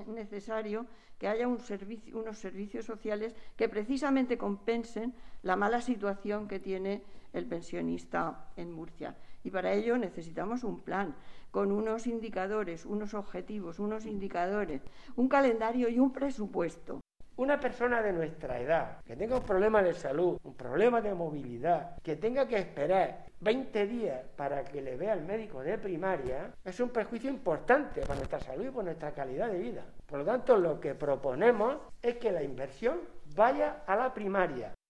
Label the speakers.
Speaker 1: necesario que haya unos servicios sociales que precisamente compensen la mala situación que tiene el pensionista en Murcia. Y para ello necesitamos un plan con unos indicadores, unos objetivos, unos indicadores, un calendario y un presupuesto.
Speaker 2: Una persona de nuestra edad que tenga un problema de salud, un problema de movilidad, que tenga que esperar 20 días para que le vea el médico de primaria, es un perjuicio importante para nuestra salud y para nuestra calidad de vida. Por lo tanto, lo que proponemos es que la inversión vaya a la primaria.